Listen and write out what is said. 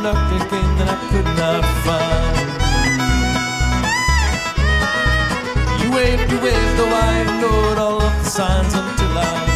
luck again that I could not find. You waved, though I ignored all of the signs until I